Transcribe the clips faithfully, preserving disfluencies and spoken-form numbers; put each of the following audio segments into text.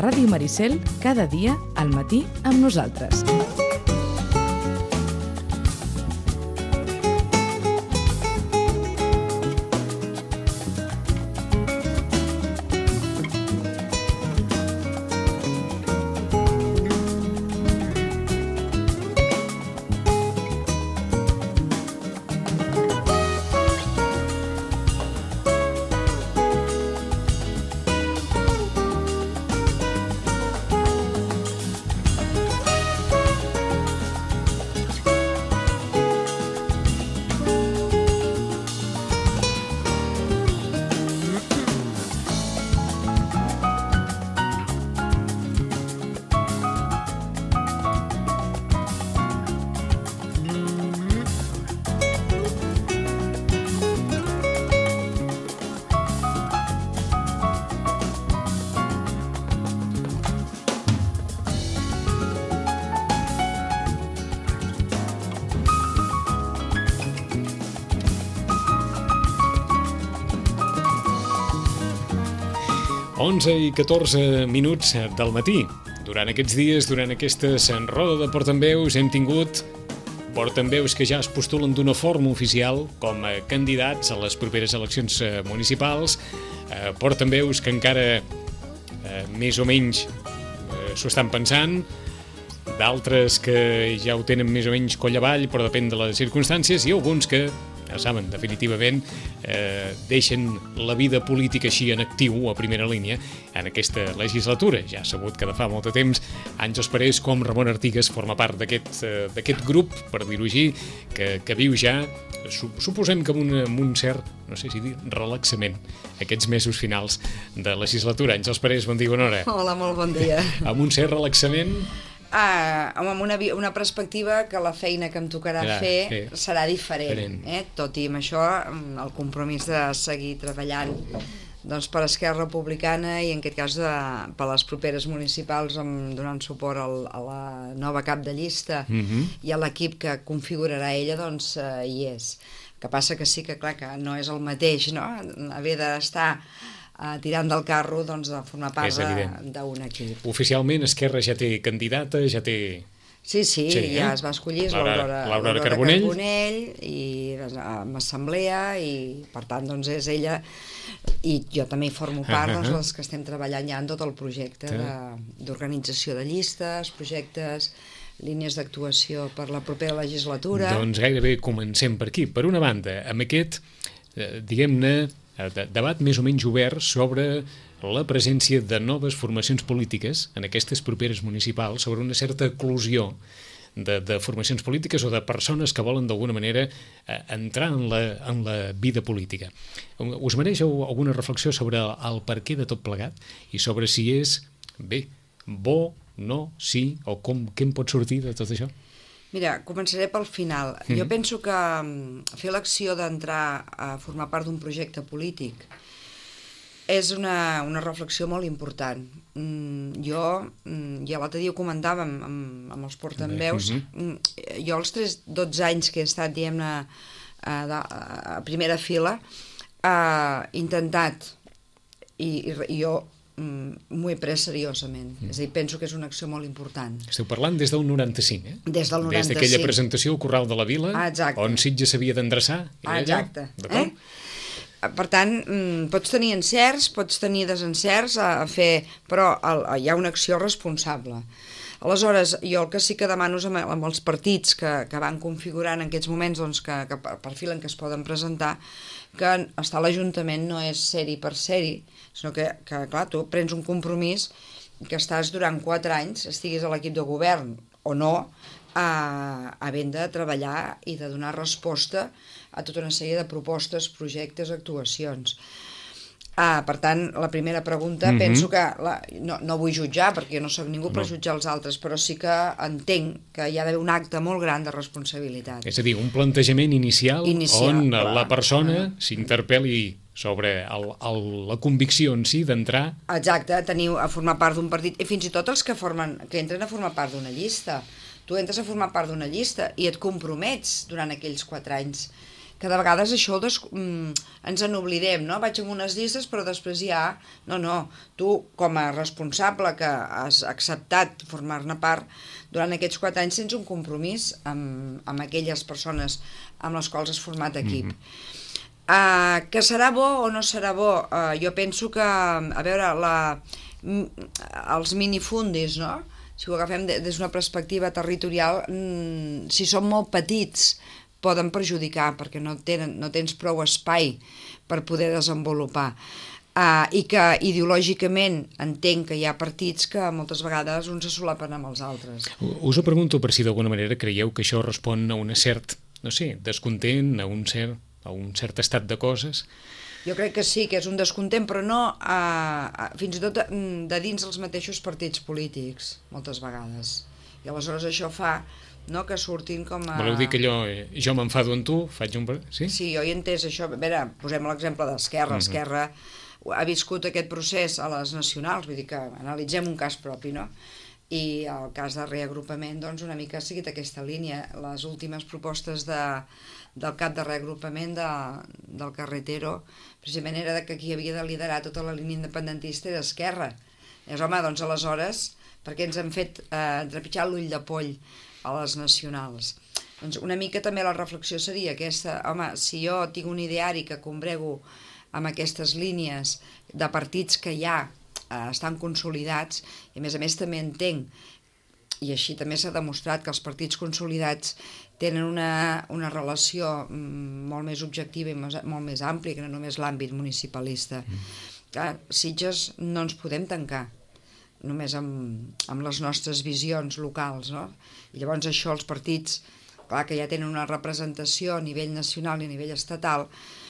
Ràdio Maricel, cada dia al matí amb nosaltres. onze i catorze minuts del matí. Durant aquests dies, durant aquesta roda de portaveus, hem tingut portaveus que ja es postulen d'una forma oficial com a candidats a les properes eleccions municipals, portaveus que encara més o menys s'ho estan pensant, d'altres que ja ho tenen més o menys coll avall, però depèn de les circumstàncies, i alguns que ja saben, definitivament, eh, deixen la vida política així en actiu, a primera línia, en aquesta legislatura. Ja ha sabut que de fa molt de temps Àngels Parés com Ramon Artigas forma part d'aquest eh, d'aquest grup, per dir-ho així, que, que viu ja, suposem que amb un, amb un cert, no sé si dir, relaxament, aquests mesos finals de legislatura. Àngels Parés, bon dia, bona hora. Hola, molt bon dia. Amb un cert relaxament... Ah, amb una, una perspectiva que la feina que em tocarà ja, fer sí. serà diferent, eh? Tot i amb això el compromís de seguir treballant doncs, per Esquerra Republicana i en aquest cas de, per les properes municipals, amb, donant suport al, a la nova cap de llista mm-hmm. i a l'equip que configurarà ella, doncs eh, hi és. El que passa que sí que clar que no és el mateix, no? Haver d'estar Uh, tirant del carro, doncs, de formar part d'un equip. Oficialment Esquerra ja té candidata, ja té... Sí, sí, sí ja eh? es va escollir l'Aurora Carbonell. Carbonell i amb assemblea i per tant doncs és ella i jo també hi formo part, uh -huh. doncs les que estem treballant ja en tot el projecte d'organització de, de llistes, projectes, línies d'actuació per la propera legislatura. Doncs gairebé comencem per aquí. Per una banda, amb aquest, eh, diguem-ne, de debat més o menys obert sobre la presència de noves formacions polítiques en aquestes properes municipals, sobre una certa eclosió de, de formacions polítiques o de persones que volen d'alguna manera eh, entrar en la, en la vida política. Us mereix alguna reflexió sobre el, el per què de tot plegat i sobre si és, bé, bo, no, sí, o com, què en pot sortir de tot això? Mira, començaré pel final. Mm-hmm. Jo penso que fer l'acció d'entrar a formar part d'un projecte polític és una, una reflexió molt important. Mm, jo, mm, ja l'altre dia ho comentàvem amb, amb els portaveus, mm-hmm. jo els tres, dotze anys que he estat, diguem-ne, a, a, a primera fila, he intentat, i, i jo m'ho he pres seriosament. Mm. És a dir, penso que és una acció molt important. Esteu parlant des del noranta-cinc, eh? Des del noranta-cinc. Des d'aquella presentació al Corral de la Vila, exacte. On Sitges s'havia d'endreçar. Exacte. Eh? Per tant, pots tenir encerts, pots tenir desencerts a fer, però hi ha una acció responsable. Aleshores, jo el que sí que demano és amb els partits que, que van configurant en aquests moments, doncs, que, que perfilen que es poden presentar, que estar a l'Ajuntament no és ser-hi per ser-hi, sinó que, que, clar, tu prens un compromís que estàs durant quatre anys, estiguis a l'equip de govern o no, a, havent de treballar i de donar resposta a tota una sèrie de propostes, projectes, actuacions. Ah, per tant, la primera pregunta, mm-hmm. penso que, la, no, no vull jutjar, perquè no soc ningú per no. jutjar els altres, però sí que entenc que hi ha d'haver un acte molt gran de responsabilitat. És a dir, un plantejament inicial, inicial on clar. La persona uh-huh. s'interpel·li sobre el, el, la convicció en si d'entrar... Exacte, teniu a formar part d'un partit, i fins i tot els que, formen, que entren a formar part d'una llista. Tu entres a formar part d'una llista i et compromets durant aquells quatre anys cada vegada això des... ens en oblidem, no? Vaig amb unes llistes, però després ja... No, no, tu, com a responsable que has acceptat formar-ne part, durant aquests quatre anys tens un compromís amb, amb aquelles persones amb les quals has format equip. Mm-hmm. uh, que serà bo o no serà bo? Uh, jo penso que, a veure, la, els minifundis, no? Si ho agafem des d'una perspectiva territorial, mmm, si són molt petits, poden perjudicar, perquè no, tenen, no tens prou espai per poder desenvolupar. Uh, I que ideològicament entenc que hi ha partits que moltes vegades uns se solapen amb els altres. Us ho pregunto per si d'alguna manera creieu que això respon a un cert, no sé, descontent, a un cert, a un cert estat de coses. Jo crec que sí, que és un descontent, però no uh, fins i tot de dins els mateixos partits polítics, moltes vegades. I aleshores això fa, no, que surtin com a... Voleu dir que allò, eh, jo m'enfado amb tu, faig un... Sí? Sí, jo hi he entès això. A veure, posem l'exemple d'Esquerra. Uh-huh. Esquerra ha viscut aquest procés a les nacionals, vull dir que analitzem un cas propi, no? I el cas de reagrupament, doncs, una mica ha seguit aquesta línia. Les últimes propostes de, del cap de reagrupament de, del Carretero, precisament era que qui havia de liderar tota la línia independentista era Esquerra. És, home, doncs, aleshores, perquè ens han fet eh, trepitjar l'ull de poll a les nacionals. Doncs una mica també la reflexió seria aquesta, home, si jo tinc un ideari que combrego amb aquestes línies de partits que ja eh, estan consolidats, i a més a més també entenc, i així també s'ha demostrat que els partits consolidats tenen una, una relació mm, molt més objectiva i molt més àmplia que no només l'àmbit municipalista. Mm. Clar, Sitges no ens podem tancar només amb, amb les nostres visions locals, no? I llavors això els partits, clar, que ja tenen una representació a nivell nacional i a nivell estatal,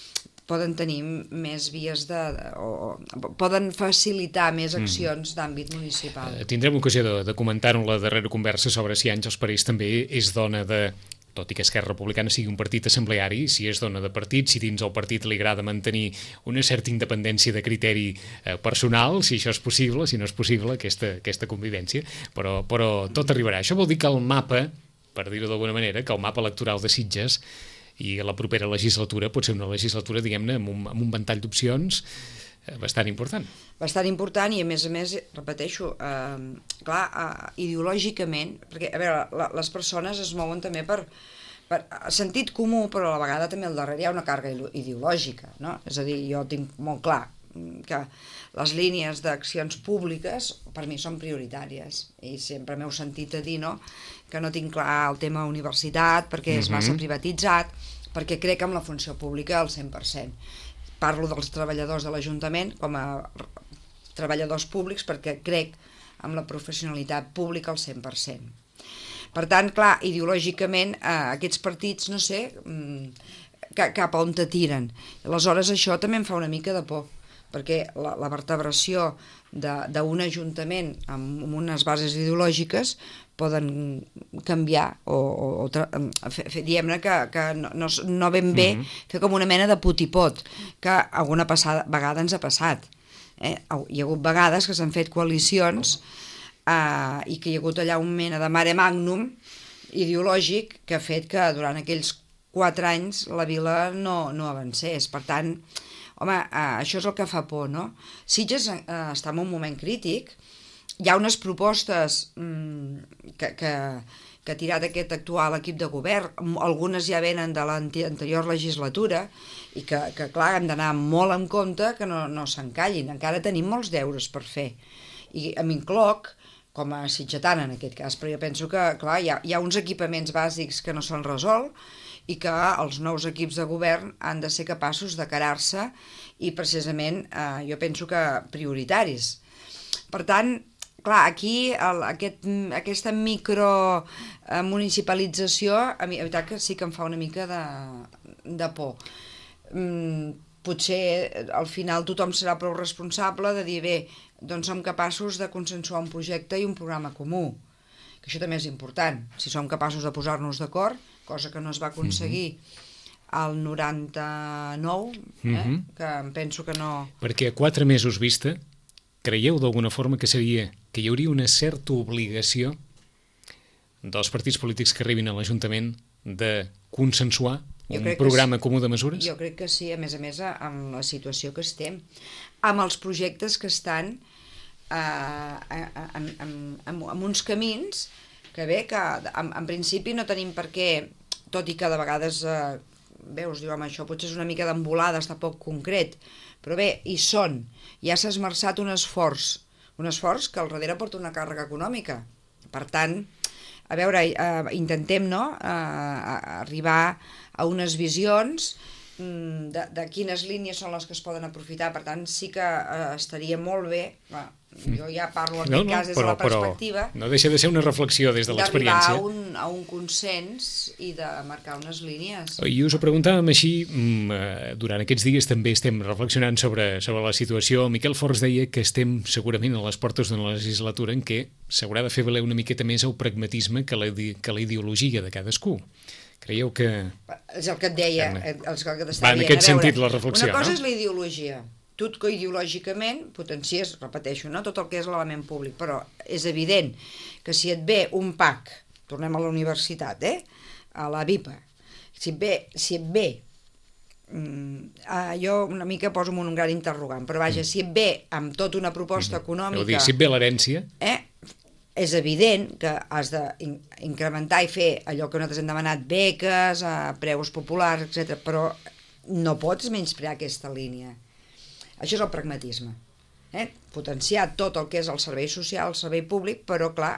poden tenir més vies de... o, o poden facilitar més accions mm. d'àmbit municipal. Uh, tindrem ocasió de, de comentar-ho en la darrera conversa sobre si Àngels Parés també és dona de... tot i que Esquerra Republicana sigui un partit assembleari, si és dona de partit, si dins el partit li agrada mantenir una certa independència de criteri eh, personal, si això és possible, si no és possible, aquesta, aquesta convivència, però, però tot arribarà. Això vol dir que el mapa, per dir-ho d'alguna manera, que el mapa electoral de Sitges i la propera legislatura pot ser una legislatura, diguem-ne, amb un, amb un ventall d'opcions eh, bastant important. Bastant important i, a més a més, repeteixo, eh, clar, eh, ideològicament, perquè, a veure, la, les persones es mouen també per, per sentit comú, però a la vegada també al darrere hi ha una càrrega ideològica, no? És a dir, jo tinc molt clar que les línies d'accions públiques per mi són prioritàries i sempre m'heu sentit a dir, no?, que no tinc clar el tema universitat perquè és massa privatitzat, perquè crec en la funció pública al cent per cent. Parlo dels treballadors de l'Ajuntament com a treballadors públics perquè crec en la professionalitat pública al cent per cent. Per tant, clar, ideològicament eh, aquests partits, no sé, cap a on te tiren. Aleshores això també em fa una mica de por, perquè la, la vertebració d'un ajuntament amb, amb unes bases ideològiques poden canviar o, o, o fer, diguem-ne que, que no, no, no ben bé mm-hmm. fer com una mena de putipot que alguna passada, vegada ens ha passat. Eh? Hi ha hagut vegades que s'han fet coalicions eh, i que hi ha hagut allà un mena de mare magnum ideològic que ha fet que durant aquells quatre anys la vila no, no avancés. Per tant, home, eh, això és el que fa por, no? Sitges eh, està en un moment crític. Hi ha unes propostes mm, que, que, que ha tirat aquest actual equip de govern, algunes ja venen de l'anterior legislatura i que, que clar, hem d'anar molt en compte que no, no s'encallin. Encara tenim molts deures per fer. I m'incloc com a sitgetana en aquest cas, però jo penso que clar, hi ha, hi ha uns equipaments bàsics que no s'han resolt i que els nous equips de govern han de ser capaços de carar-se i precisament eh, jo penso que prioritaris. Per tant, clar, aquí el, aquest, aquesta micromunicipalització a mi, la veritat que sí que em fa una mica de, de por. Mm, potser al final tothom serà prou responsable de dir, bé, doncs som capaços de consensuar un projecte i un programa comú, que això també és important. Si som capaços de posar-nos d'acord, cosa que no es va aconseguir al noranta-nou, eh? Mm-hmm. Que em penso que no... Perquè a quatre mesos vista, creieu d'alguna forma que seria que hi hauria una certa obligació dels partits polítics que arribin a l'Ajuntament de consensuar Jo Un crec que programa sí. comú de mesures? Jo crec que sí, a més a més, amb la situació que estem, amb els projectes que estan eh, en, en, en, en uns camins que bé, que en, en principi no tenim per què, tot i que de vegades eh, veus, diu, home, això potser és una mica d'embolada, està poc concret, però bé, hi són, ja s'ha esmerçat un esforç, un esforç que al darrere porta una càrrega econòmica. Per tant, a veure, eh, intentem, no?, eh, arribar a unes visions de, de quines línies són les que es poden aprofitar. Per tant, sí que eh, estaria molt bé, clar, jo ja parlo en no, aquest no, cas des però, de la perspectiva, no deixa de ser una reflexió des de d'arribar l'experiència. a, un, a un consens i de marcar unes línies. I us ho preguntàvem així, durant aquests dies també estem reflexionant sobre, sobre la situació. Miquel Forns deia que estem segurament a les portes d'una legislatura en què s'haurà de fer valer una miqueta més el pragmatisme que la, que la ideologia de cadascú. Creieu que... És el que et deia, Va, el que t'està en dient. aquest A veure, sentit la reflexió, una cosa no? és la ideologia. Tu que ideològicament potencies, repeteixo, no, tot el que és l'element públic, però és evident que si et ve un P A C, tornem a la universitat, eh? A la VIPA, si et ve, si et ve mm, ah, jo una mica poso un gran interrogant, però vaja, si et ve amb tota una proposta econòmica... Heu dit, si et ve l'herència... Eh? És evident que has d'incrementar i fer allò que nosaltres hem demanat, beques, a preus populars, etcètera, però no pots menysprear aquesta línia. Això és el pragmatisme. Eh? Potenciar tot el que és el servei social, el servei públic, però clar,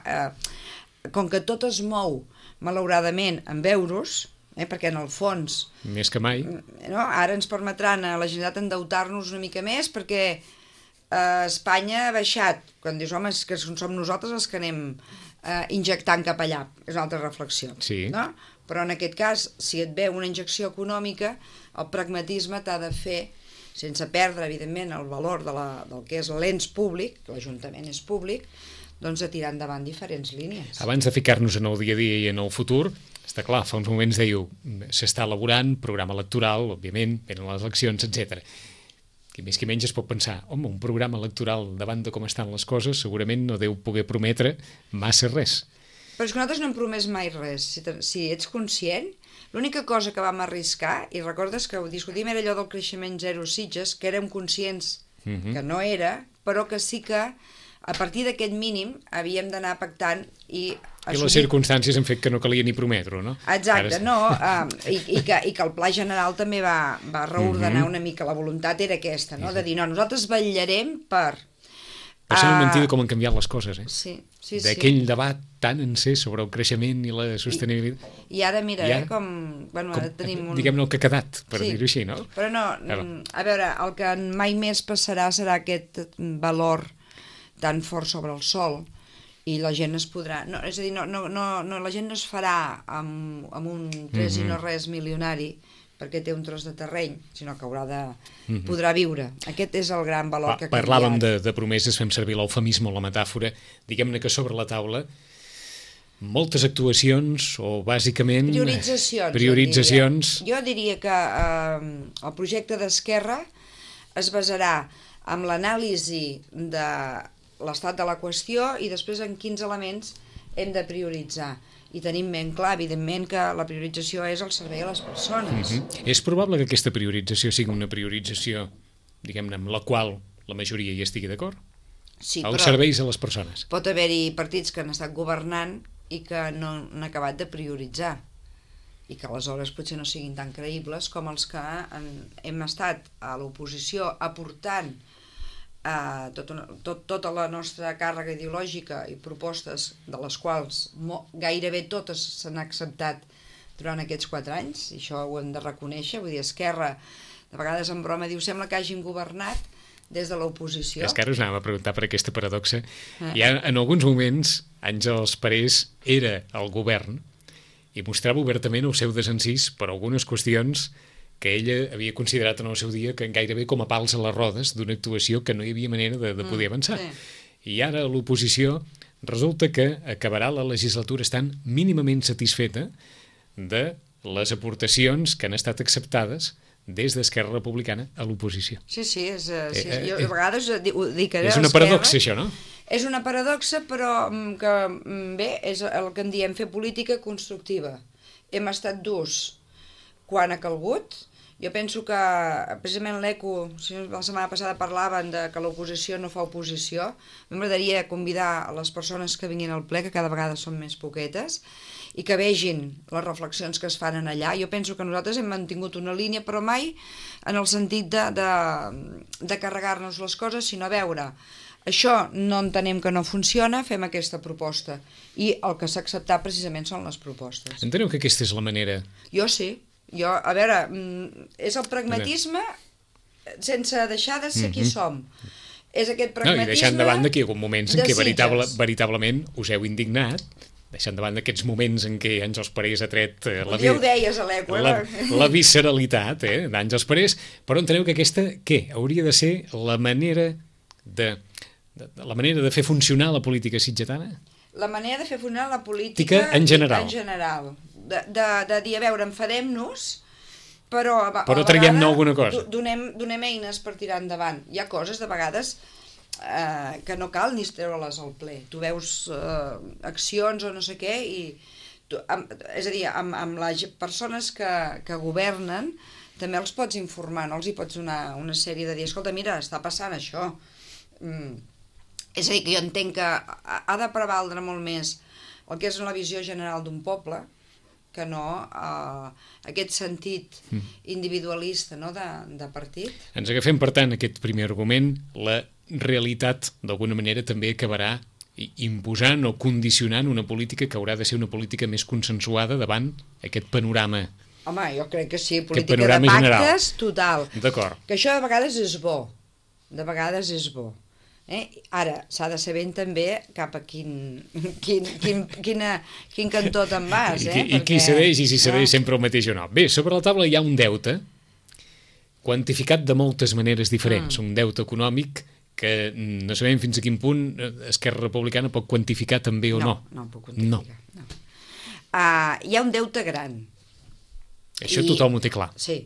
eh, com que tot es mou, malauradament, amb euros, eh, perquè en el fons... Més que mai. No? Ara ens permetran a la Generalitat endeutar-nos una mica més perquè Uh, Espanya ha baixat, quan dius, home, que som nosaltres els que anem uh, injectant cap allà, és una altra reflexió, sí. No? Però en aquest cas, si et ve una injecció econòmica, el pragmatisme t'ha de fer, sense perdre, evidentment, el valor de la, del que és l'ens públic, l'Ajuntament és públic, doncs de tirar endavant diferents línies. Abans de ficar-nos en el dia a dia i en el futur, està clar, fa uns moments dèieu, s'està elaborant, programa electoral, òbviament, venen les eleccions, etcètera. I més que menys es pot pensar, home, un programa electoral davant de com estan les coses segurament no deu poder prometre massa res. Però és que nosaltres no hem promès mai res. Si, si ets conscient, l'única cosa que vam arriscar, i recordes que ho discutim, era allò del creixement zero Sitges, que érem conscients uh-huh. que no era, però que sí que a partir d'aquest mínim havíem d'anar pactant i... I les circumstàncies han fet que no calia ni prometre-ho, no? Exacte, Ara... no, uh, i, i, que, i que el Pla General també va, va reordenar uh-huh. una mica, la voluntat era aquesta, no? De dir, no, nosaltres vetllarem per... Per ser uh... mentida com han canviat les coses, eh? Sí, sí, D'aquell sí. debat tan encès sobre el creixement i la sostenibilitat. I, i ara mira, I ara, eh, com... Bueno, com ara tenim un... Diguem-ne el que ha quedat, per sí. dir-ho així, no? Però no, a veure, el que mai més passarà serà aquest valor tan fort sobre el sol, i la gent es podrà... No, és a dir, no, no, no, no, la gent no es farà amb, amb un tres mm-hmm. i no res milionari perquè té un tros de terreny, sinó que haurà de... Mm-hmm. podrà viure. Aquest és el gran valor Va, que ha canviat. Parlàvem de, de promeses, fem servir l'eufemisme o la metàfora. Diguem-ne que sobre la taula moltes actuacions o bàsicament... Prioritzacions. Prioritzacions. Jo diria, jo diria que eh, el projecte d'Esquerra es basarà en l'anàlisi de l'estat de la qüestió i després en quins elements hem de prioritzar. I tenim ben clar, evidentment, que la priorització és el servei a les persones. Mm-hmm. És probable que aquesta priorització sigui una priorització, diguem-ne, amb la qual la majoria hi estigui d'acord? Sí, Els però serveis a les persones. Pot haver-hi partits que han estat governant i que no han acabat de prioritzar i que aleshores potser no siguin tan creïbles com els que han, hem estat a l'oposició aportant Uh, tot una, tot, tota la nostra càrrega ideològica i propostes de les quals mo, gairebé totes s'han acceptat durant aquests quatre anys, i això ho hem de reconèixer. Vull dir, Esquerra, de vegades en broma, diu, sembla que hagin governat des de l'oposició. És que ara us anàvem a preguntar per aquesta paradoxa. Eh. Ja en alguns moments, Àngels Parés era al govern i mostrava obertament el seu desencís per algunes qüestions que ella havia considerat en el seu dia que gairebé com a pals a les rodes d'una actuació que no hi havia manera de, de poder avançar. Mm, sí. I ara l'oposició resulta que acabarà la legislatura estant mínimament satisfeta de les aportacions que han estat acceptades des d'Esquerra Republicana a l'oposició. Sí, sí, és, eh, sí eh, jo a vegades ho dic... És una paradoxa, això, no? És una paradoxa, però que bé, és el que en diem fer política constructiva. Hem estat durs quan ha calgut. Jo penso que, precisament l'Eco, la setmana passada parlaven de que l'oposició no fa oposició. M'agradaria convidar a les persones que vinguin al ple, que cada vegada són més poquetes, i que vegin les reflexions que es fan en allà. Jo penso que nosaltres hem mantingut una línia, però mai en el sentit de, de, de carregar-nos les coses, sinó a veure, això no entenem que no funciona, fem aquesta proposta. I el que s'ha acceptat precisament són les propostes. Enteneu que aquesta és la manera? Jo sí. Jo, a veure, és el pragmatisme sense deixar de ser qui som. És aquest pragmatisme... No, i deixant de banda que hi ha hagut moments en què veritable, veritablement us heu indignat, deixant de banda aquests moments en què Àngels Parés ha tret eh, la, ja ho deies, Aleco, eh? la, la visceralitat eh, d'Àngels Parés, però enteneu que aquesta, què? Hauria de ser la manera de, de, la manera de fer funcionar la política sitgetana? La manera de fer funcionar la política en general. En general. De, de, de dir, a veure, enfadem-nos, però a, però a traiem-ne alguna cosa. Donem, donem eines per tirar endavant. Hi ha coses, de vegades, eh, que no cal ni treure-les al ple. Tu veus eh, accions o no sé què, i tu, amb, és a dir, amb, amb les persones que, que governen, també els pots informar, no els hi pots donar una sèrie de dir, escolta, mira, està passant això. Mm. És a dir, que jo entenc que ha de prevaldre molt més el que és la visió general d'un poble, que no eh, aquest sentit individualista, no, de, de partit. Ens agafem, per tant, aquest primer argument. La realitat, d'alguna manera, també acabarà imposant o condicionant una política que haurà de ser una política més consensuada davant aquest panorama. Home, jo crec que sí, política de pactes, general. Total. D'acord. Que això de vegades és bo, de vegades és bo. Eh? Ara, s'ha de saber també cap a quin, quin, quin, quina, quin cantó te'n vas. Eh? I, i Perquè... qui cedeix i si cedeix no. sempre el mateix o no. Bé, sobre la taula hi ha un deute quantificat de moltes maneres diferents. Mm. Un deute econòmic que no sabem fins a quin punt Esquerra Republicana pot quantificar també o no. No, no pot quantificar. No. No. Uh, hi ha un deute gran. Això I... tothom ho té clar. Sí.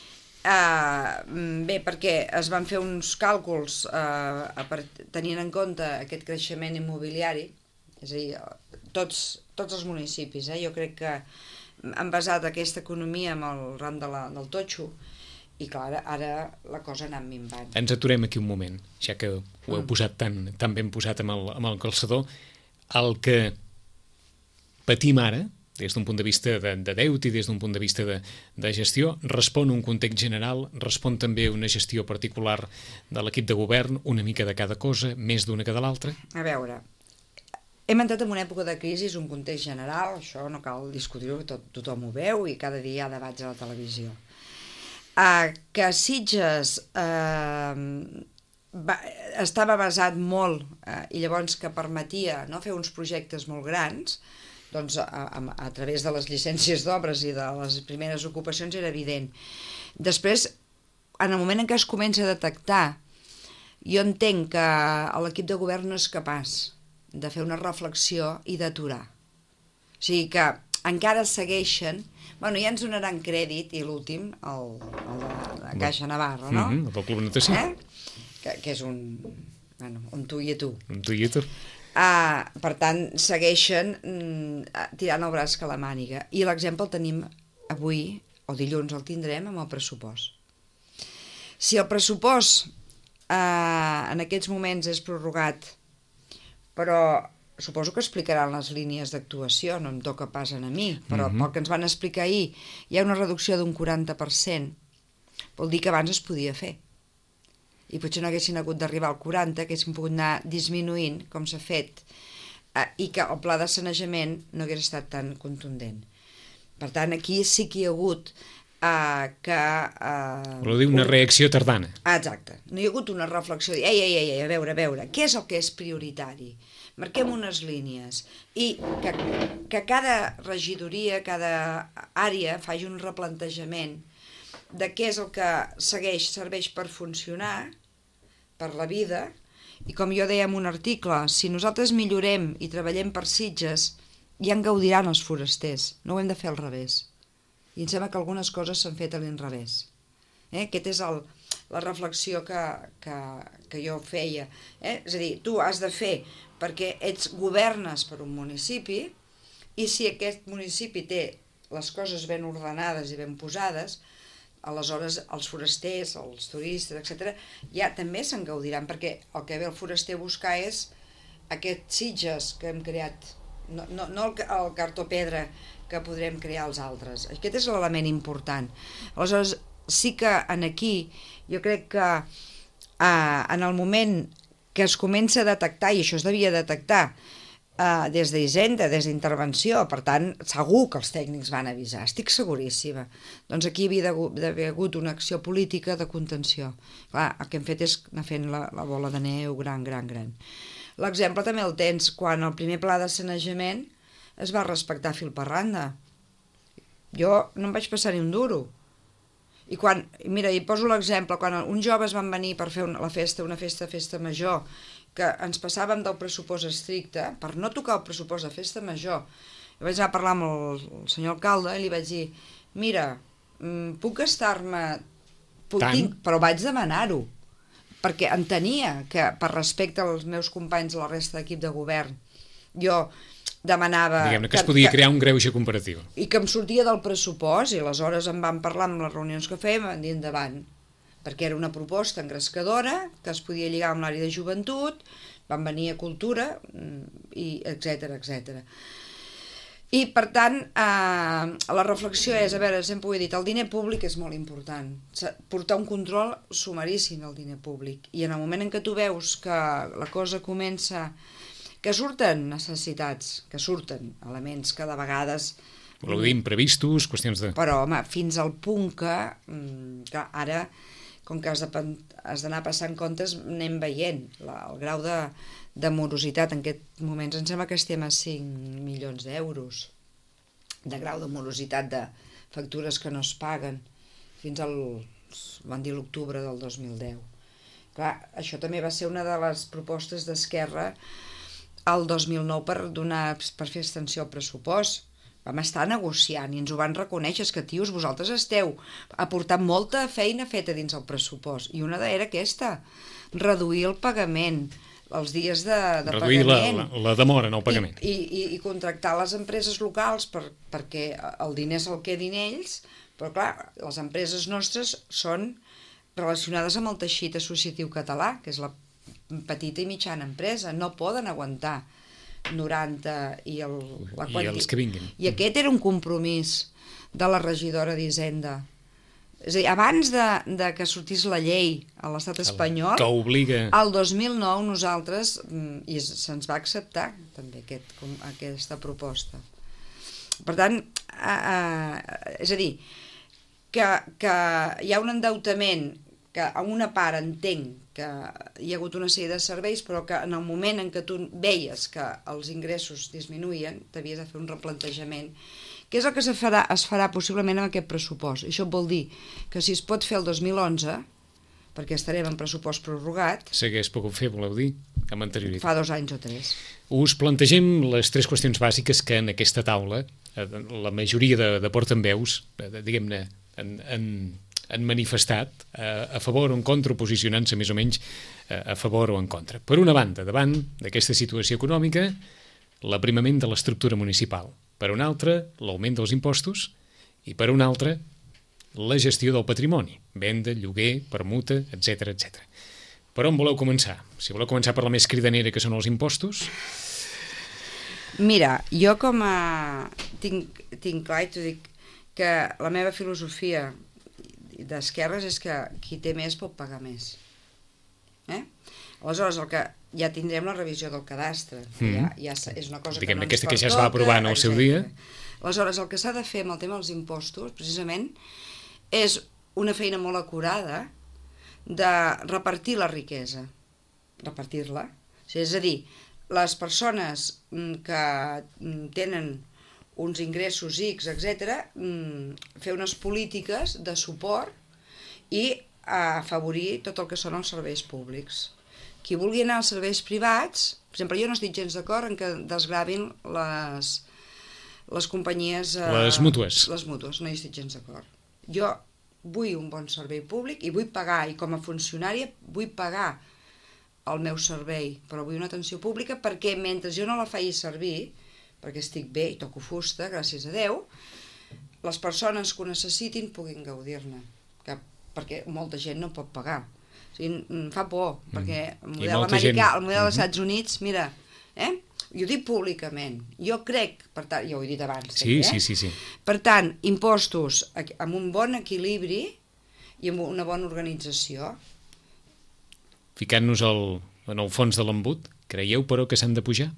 Uh, bé, perquè es van fer uns càlculs uh, per, tenint en compte aquest creixement immobiliari, és a dir, tots, tots els municipis, eh? Jo crec que han basat aquesta economia en el ram de la, del totxo, i clar, ara la cosa ha anat minvant. Ens aturem aquí un moment, ja que ho heu mm. posat tan, tan ben posat amb el, amb el calçador. El que patim ara, des d'un punt de vista de, de deute i des d'un punt de vista de, de gestió, respon un context general, respon també una gestió particular de l'equip de govern, una mica de cada cosa, més d'una que de l'altra? A veure, hem entrat en una època de crisi, un context general, això no cal discutir-ho, tot, tothom ho veu i cada dia hi ha debats a la televisió. Uh, que Sitges uh, va, estava basat molt uh, i llavors que permetia, no, fer uns projectes molt grans, doncs a, a, a través de les llicències d'obres i de les primeres ocupacions era evident. Després, en el moment en què es comença a detectar, jo entenc que l'equip de govern no és capaç de fer una reflexió i d'aturar. O sigui que encara segueixen... Bueno, ja ens donaran crèdit, i l'últim, el, el de, de Caixa Navarra, no? Mm-hmm, el Club Natació. Eh? Que, que és un... Bueno, un tu i a tu. Un tu i a tu. Uh, per tant, segueixen mm, tirant el braç que la màniga. I l'exemple el tenim avui, o dilluns el tindrem, amb el pressupost. Si el pressupost uh, en aquests moments és prorrogat, però suposo que explicaran les línies d'actuació, no em toca pas a mi, però mm-hmm. pel que ens van explicar ahir, hi ha una reducció d'un quaranta per cent, vol dir que abans es podia fer. I potser no haguessin hagut d'arribar al quaranta, que haguessin pogut anar disminuint, com s'ha fet, eh, i que el pla de sanejament no hagués estat tan contundent. Per tant, aquí sí que hi ha hagut eh, que... Eh, Voleu dir una un... reacció tardana. Ah, exacte. No hi ha hagut una reflexió, dir, ei, ei, ei, a veure, a veure, què és el que és prioritari? Marquem unes línies i que, que cada regidoria, cada àrea faci un replantejament de què és el que segueix, serveix per funcionar, per la vida, i com jo deia en un article, si nosaltres millorem i treballem per Sitges, ja en gaudiran els forasters, no ho hem de fer al revés. I em sembla que algunes coses s'han fet a l'inrevés. Eh? Aquesta és el, la reflexió que, que, que jo feia. Eh? És a dir, tu has de fer perquè ets governes per un municipi, i si aquest municipi té les coses ben ordenades i ben posades, aleshores els forasters, els turistes, etcètera, ja també se'n gaudiran, perquè el que ve el foraster a buscar és aquests Sitges que hem creat, no, no, no el, el cartó pedra que podrem crear els altres. Aquest és l'element important. Aleshores, sí que en aquí jo crec que eh, en el moment que es comença a detectar, i això es devia detectar eh, des d'Hisenda, des d'intervenció, per tant, segur que els tècnics van avisar, estic seguríssima. Doncs aquí havia d'haver hagut una acció política de contenció. Clar, el que hem fet és anar fent la, la bola de neu gran, gran, gran. L'exemple també el tens quan el primer pla de sanejament es va respectar fil per randa. Jo no em vaig passar ni un duro. I quan, mira, i poso l'exemple, quan uns joves van venir per fer una, la festa, una festa, festa major, que ens passàvem del pressupost estricte, per no tocar el pressupost de festa major, jo vaig anar a parlar amb el, el senyor alcalde i li vaig dir, mira, puc gastar-me, tinc, però vaig demanar-ho, perquè entenia que per respecte als meus companys de la resta d'equip de govern, jo demanava... Diguem-ne que, que es podia que, crear un greuge comparatiu. I que em sortia del pressupost, i aleshores em van parlar amb les reunions que fèiem, em dir endavant, perquè era una proposta engrescadora, que es podia lligar amb l'àrea de joventut, van venir a cultura, i etcètera, etcètera. I, per tant, eh, la reflexió és, a veure, sempre ho he dit, el diner públic és molt important, portar un control sumaríssim al diner públic, i en el moment en què tu veus que la cosa comença... que surten necessitats, que surten elements que de vegades... Voleu dir imprevistos, qüestions de... Però, home, fins al punt que, que ara, com que has d'anar passant comptes, anem veient la, el grau de, de morositat. En aquest moments em sembla que estem a cinc milions d'euros de grau de morositat de factures que no es paguen fins al, van dir l'octubre del dos mil deu. Clar, això també va ser una de les propostes d'Esquerra el dos mil nou per donar per fer extensió al pressupost. Vam estar negociant i ens ho van reconèixer, és que, tios, vosaltres esteu aportant molta feina feta dins el pressupost, i una era aquesta, reduir el pagament, els dies de, de reduir pagament. Reduir la, la demora en el pagament. I, i, i contractar les empreses locals per, perquè el diner se'l quedin ells, però clar, les empreses nostres són relacionades amb el teixit associatiu català, que és la petita i mitjana empresa, no poden aguantar noranta i, el, la I els que vinguin. I aquest era un compromís de la regidora d'Hisenda. És a dir, abans de, de que sortís la llei a l'estat espanyol, que obliga... el dos mil nou nosaltres, i se'ns va acceptar també aquest, aquesta proposta. Per tant, eh, eh, és a dir, que, que hi ha un endeutament que a una part entenc que hi ha hagut una sèrie de serveis, però que en el moment en què tu veies que els ingressos disminuïen, t'havies de fer un replantejament, que és el que es farà, es farà possiblement amb aquest pressupost. Això vol dir que si es pot fer el dos mil onze, perquè estarem en pressupost prorrogat... S'hagués pogut fer, voleu dir, amb anterioritat. Fa dos anys o tres. Us plantegem les tres qüestions bàsiques que en aquesta taula, la majoria de, de portaveus, diguem-ne, en... en han manifestat a, a favor o en contra, posicionant-se més o menys a, a favor o en contra. Per una banda, davant d'aquesta situació econòmica, l'aprimament de l'estructura municipal. Per una altra, l'augment dels impostos. I per una altra, la gestió del patrimoni. Venda, lloguer, permuta, etcètera, etcètera. Per on voleu començar? Si voleu començar per la més cridanera, que són els impostos... Mira, jo com a... Tinc, tinc clar, i t'ho dic, que la meva filosofia d'esquerres és que qui té més pot pagar més. Eh? Aleshores, el que ja tindrem la revisió del cadastre, mm. ja, ja és una cosa Diguem, que no ens aquesta que ja pertoca, es va aprovar en el seu dia. Aleshores, el que s'ha de fer amb el tema dels impostos, precisament, és una feina molt acurada de repartir la riquesa, repartir-la. O sigui, és a dir, les persones que tenen uns ingressos X, etcètera, fer unes polítiques de suport i afavorir tot el que són els serveis públics. Qui vulgui anar als serveis privats, per exemple, jo no estic gens d'acord en que desgravin les, les companyies... Eh, les mútues. Les mútues, no hi estic gens d'acord. Jo vull un bon servei públic i vull pagar, i com a funcionària vull pagar el meu servei, però vull una atenció pública perquè mentre jo no la faci servir, perquè estic bé i toco fusta, gràcies a Déu, les persones que ho necessitin puguin gaudir-ne, que, perquè molta gent no pot pagar. O sigui, em fa por, mm. perquè el model americà, gent... el model dels Estats Units, mira, eh? I ho dic públicament, jo crec, per tant, ja ho he dit abans, sí, també, eh? sí, sí, sí. Per tant, impostos amb un bon equilibri i amb una bona organització. Ficant-nos el, en el fons de l'embut, creieu, però, que s'han de pujar?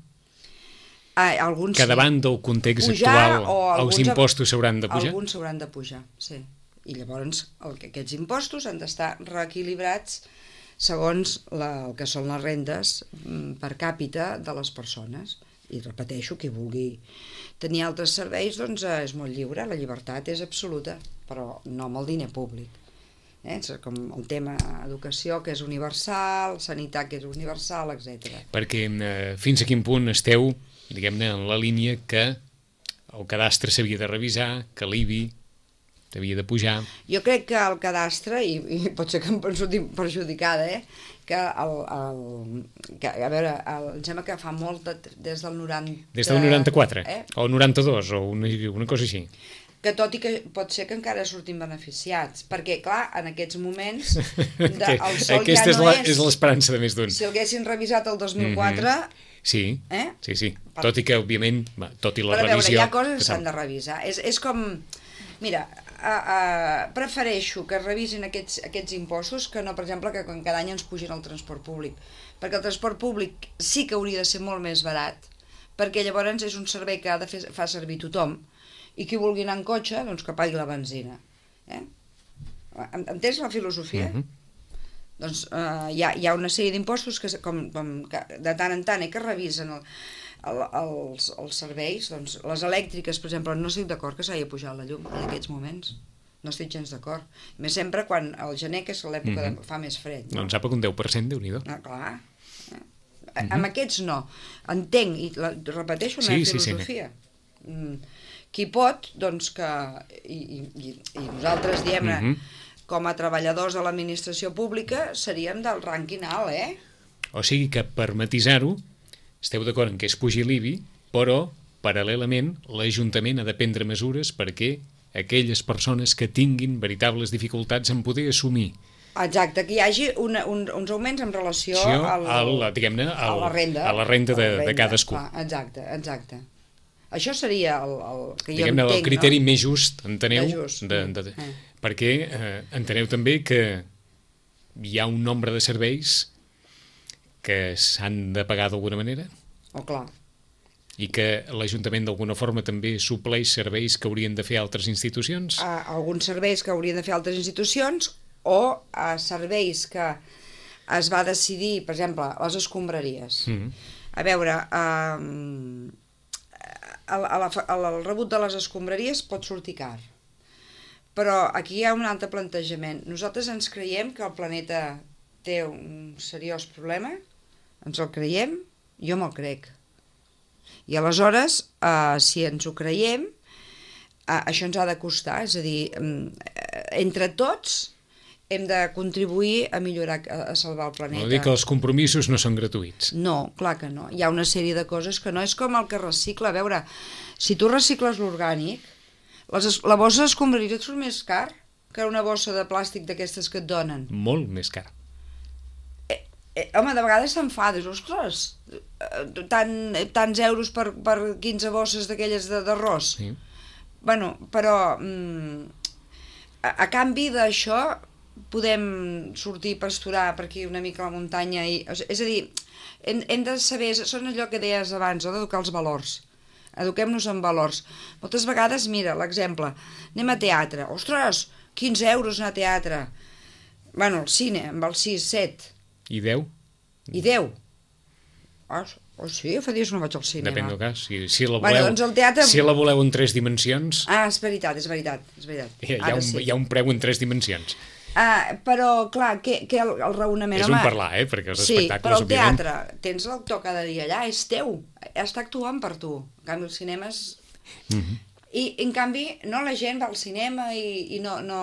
Ah, alguns que davant sí. del context pujar, actual els impostos s'hauran de pujar? Alguns s'hauran de pujar, sí. I llavors el, aquests impostos han d'estar reequilibrats segons la, el que són les rendes per càpita de les persones. I repeteixo, qui vulgui tenir altres serveis, doncs és molt lliure, la llibertat és absoluta, però no amb el diner públic. Eh? És com el tema educació, que és universal, sanitat, que és universal, etcètera. Perquè eh, fins a quin punt esteu, diguem-ne, en la línia que el cadastre s'havia de revisar, que l'I B I havia de pujar. Jo crec que el cadastre, i, i pot ser que em surti perjudicada, eh? que, el, el, que a veure, el, em sembla que fa molt de, des del noranta... Des del noranta-quatre, eh? o noranta-dos, o una, una cosa així. Que tot i que pot ser que encara surtin beneficiats, perquè, clar, en aquests moments de, el sol aquesta ja no és... és l'esperança de més d'un. Si l'haguessin revisat el dos mil quatre... Mm-hmm. Sí, eh? sí, sí. Tot i que, òbviament, tot i la Però, revisió... Però a veure, hi ha coses que s'han de revisar. És, és com... Mira, a, a, prefereixo que revisin aquests, aquests impostos que no, per exemple, que cada any ens pugin el transport públic. Perquè el transport públic sí que hauria de ser molt més barat, perquè llavors és un servei que ha de fer, fa servir tothom, i qui vulgui anar en cotxe, doncs que pagui la benzina. Eh? Entens la filosofia? Mm-hmm. Doncs eh, hi, ha, hi ha una sèrie d'impostos que, com, com, que de tant en tant eh, que revisen el, el, els, els serveis. Doncs les elèctriques, per exemple, no estic d'acord que s'hagi pujat la llum en aquests moments. No estic gens d'acord. Més sempre quan el gener, que és l'època mm-hmm. fa més fred. No? Doncs apa, un deu per cent, Déu-n'hi-do. Ah, clar. Eh? Mm-hmm. Amb aquests no. Entenc, i la, repeteixo una sí, filosofia. Sí, sí. Mm, qui pot, doncs que... I, i, i nosaltres diem... Mm-hmm. com a treballadors de l'administració pública, seríem del rànquing alt, eh? O sigui que, per matisar-ho, esteu d'acord en que es pugi l'I B I, però, paral·lelament, l'Ajuntament ha de prendre mesures perquè aquelles persones que tinguin veritables dificultats en poder assumir. Exacte, que hi hagi una, un, uns augments en relació al, al, diguem-ne, al, a la renda, a la renda, de, a la renda de cadascú. Clar, exacte, exacte. Això seria el, el que jo diguem-ne, entenc, el criteri no? més just, enteneu? De just. De, de, de, eh. Perquè eh, enteneu també que hi ha un nombre de serveis que s'han de pagar d'alguna manera. Oh, clar. I que l'Ajuntament d'alguna forma també supleix serveis que haurien de fer altres institucions? A, alguns serveis que haurien de fer altres institucions o a serveis que es va decidir, per exemple, les escombraries. Mm-hmm. A veure, eh, el, el, el, el rebut de les escombraries pot sortir car. Però aquí hi ha un altre plantejament. Nosaltres ens creiem que el planeta té un seriós problema, ens el creiem, jo me'l crec. I aleshores, eh, si ens ho creiem, eh, això ens ha de costar, és a dir, eh, entre tots hem de contribuir a millorar, a, a salvar el planeta. Vol dir que els compromisos no són gratuïts. No, clar que no. Hi ha una sèrie de coses que no. És com el que recicla. A veure, si tu recicles l'orgànic, Les, la bossa d'escombraria et surt més car que una bossa de plàstic d'aquestes que et donen. Molt més car. Eh, eh, home, de vegades t'enfades, ostres, tant, tants euros per, per quinze bosses d'aquelles d'arròs. Sí. Bueno, però mm, a, a canvi d'això podem sortir a pasturar per aquí una mica a la muntanya. I, és a dir, hem, hem de saber, són allò que deies abans, no? D'educar els valors. Eduquem-nos en valors. Moltes vegades, mira, l'exemple, anem a teatre, ostres, quinze euros anar a teatre. Bueno, al cine, amb el sis, set. I deu? I deu. Ah, oh, sí, fa dies no vaig al cinema. Depèn del cas. Si, si, la voleu, bueno, doncs el teatre... si la voleu en tres dimensions... Ah, és veritat, és veritat. És veritat. Hi, ha un, sí. hi ha un preu en tres dimensions. Ah, però, clar, que, que el, el raonament... És home, un parlar, eh? Perquè els sí, espectacles, però el òbviament... teatre, tens l'actor cada dia allà, és teu, està actuant per tu. En canvi, el cinema és... Mm-hmm. I, en canvi, no la gent va al cinema i, i no... no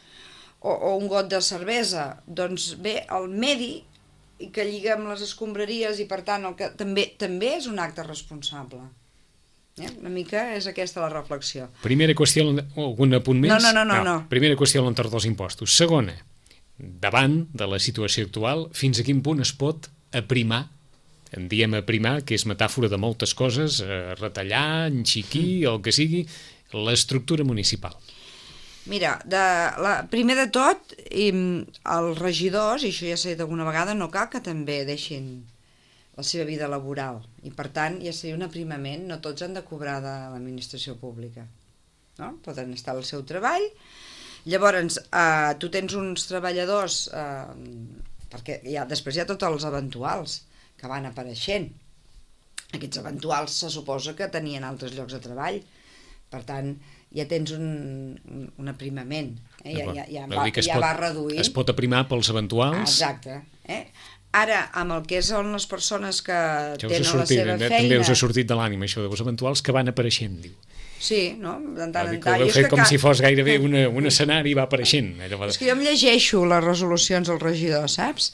o, o un got de cervesa. Doncs bé, el medi que lliga amb les escombraries i, per tant, el que també també és un acte responsable. Eh? Una mica és aquesta la reflexió. Primera qüestió, algun apunt més? No, no, no, no, no. Primera qüestió a l'entorn dels impostos. Segona, davant de la situació actual, fins a quin punt es pot aprimar, en diem aprimar, que és metàfora de moltes coses, eh, retallar, enxiquir, el que sigui, l'estructura municipal? Mira, de, la, primer de tot, i, els regidors, i això ja s'ha dit alguna vegada, no cal que també deixin la seva vida laboral, i per tant ja seria un aprimament, no tots han de cobrar de l'administració pública, no? Poden estar al seu treball. Llavors, eh, tu tens uns treballadors, eh, perquè hi ha, després hi ha tots els eventuals que van apareixent. Aquests eventuals se suposa que tenien altres llocs de treball, per tant ja tens un, un, un aprimament, eh? ja, ja, ja, va, ja pot, va reduint. Es pot aprimar pels eventuals. Ah, exacte. Eh? Ara, amb el que són les persones que ja tenen sortit, la seva eh? feina... També us ha sortit de l'ànima, això dels eventuals que van apareixent, diu. Sí, no? De tant en tant. tant. Ho heu fet com que... si fos gairebé una, un escenari i va apareixent. És que jo em llegeixo les resolucions del regidor, saps?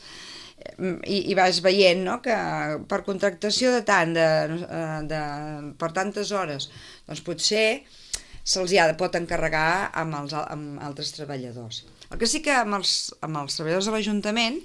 I, i vas veient, no?, que per contractació de tant, de, de, per tantes hores, doncs potser se'ls ha, pot encarregar amb, els, amb altres treballadors. El que sí que amb els, amb els treballadors de l'Ajuntament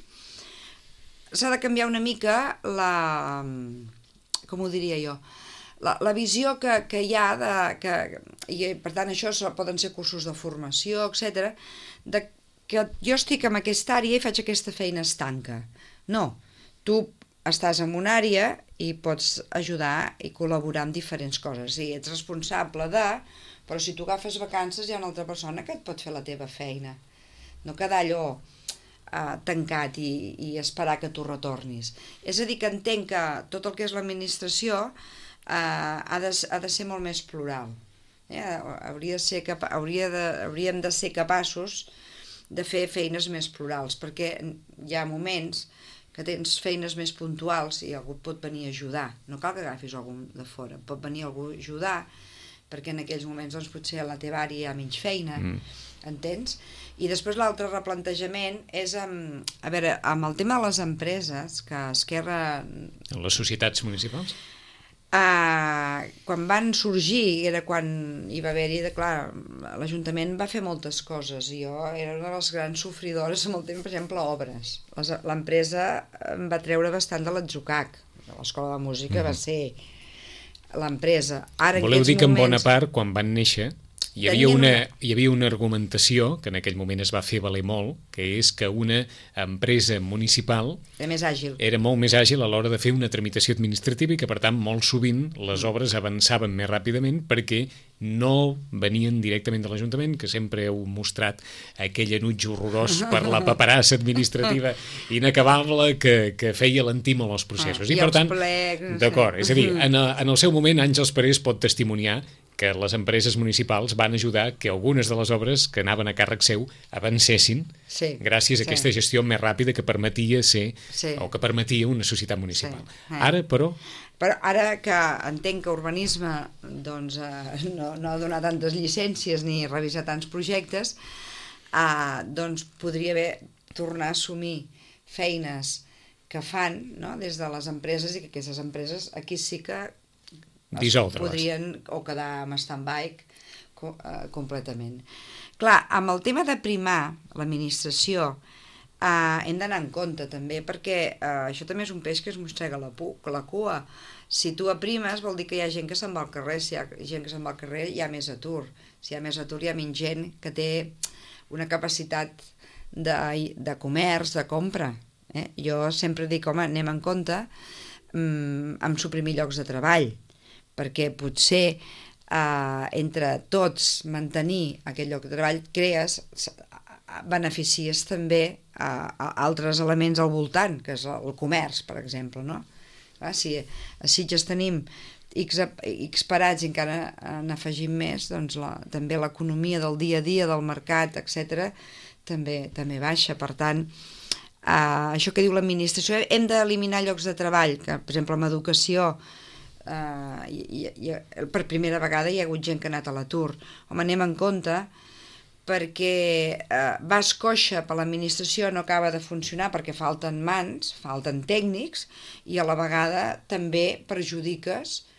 s'ha de canviar una mica la... com ho diria jo? La, la visió que, que hi ha, de, que, i per tant això poden ser cursos de formació, etcètera, de que jo estic en aquesta àrea i faig aquesta feina estanca. No, tu estàs en una àrea i pots ajudar i col·laborar amb diferents coses. Sí, ets responsable de... però si tu agafes vacances hi ha una altra persona que et pot fer la teva feina. No quedar allò eh, tancat i, i esperar que tu retornis. És a dir, que entenc que tot el que és l'administració eh, ha, de, ha de ser molt més plural. Eh? Hauria de ser capa, hauria de, hauríem de ser capaços de fer feines més plurals, perquè hi ha moments que tens feines més puntuals i algú et pot venir a ajudar. No cal que agafis algú de fora, pot venir algú a ajudar, perquè en aquells moments doncs, potser a la teva àrea hi ha menys feina, mm. entens? I després l'altre replantejament és amb, a veure, amb el tema de les empreses, que Esquerra... Les societats municipals? Uh, quan van sorgir, era quan hi va haver-hi, clar, l'Ajuntament va fer moltes coses i jo era una de les grans sofridores amb el tema, per exemple, obres. L'empresa em va treure bastant de l'Atzucac, l'Escola de Música mm-hmm. va ser l'empresa. Voleu dir que en bona part, quan van néixer, hi havia, una, hi havia una argumentació que en aquell moment es va fer valer molt, que és que una empresa municipal era més àgil, era molt més àgil a l'hora de fer una tramitació administrativa i que per tant molt sovint les obres avançaven més ràpidament perquè no venien directament de l'Ajuntament, que sempre heu mostrat aquell enuig horrorós per la paperassa administrativa inacabable que, que feia lentir molt els processos. Ah, I, i per tant, plecs... d'acord, és a dir, en, en el seu moment Àngels Parés pot testimoniar que les empreses municipals van ajudar que algunes de les obres que anaven a càrrec seu avancessin sí, gràcies a sí. aquesta gestió més ràpida que permetia ser, sí. o que permetia una societat municipal. Sí. Ara, però... Però ara que entenc que urbanisme doncs, eh, no, no ha donat tantes llicències ni revisar tants projectes, eh, doncs podria haver tornar a assumir feines que fan, no?, des de les empreses, i que aquestes empreses aquí sí que podrien o quedar amb stand-by co uh, completament. Clar, amb el tema de primar l'administració uh, hem d'anar en compte també, perquè uh, això també és un peix que es mostrega la, la cua. Si tu aprimes vol dir que hi ha gent que se'n va al carrer, si hi ha gent que se'n va al carrer hi ha més atur, si hi ha més atur hi ha menys gent que té una capacitat de, de comerç, de compra. Eh? Jo sempre dic, home, anem en compte um, amb suprimir llocs de treball, perquè potser eh, entre tots mantenir aquest lloc de treball crees, beneficies també a, a altres elements al voltant, que és el comerç, per exemple, no? Clar, si a Sitges tenim X, X parats i encara n'afegim més, doncs la, també l'economia del dia a dia, del mercat, etcètera, també, també baixa. Per tant, eh, això que diu l'administració, hem d'eliminar llocs de treball, que per exemple en educació Uh, i, i, i, per primera vegada hi ha hagut gent que ha anat a l'atur. Home, anem en compte, perquè uh, vas coixa per l'administració, no acaba de funcionar perquè falten mans, falten tècnics, i a la vegada també perjudiques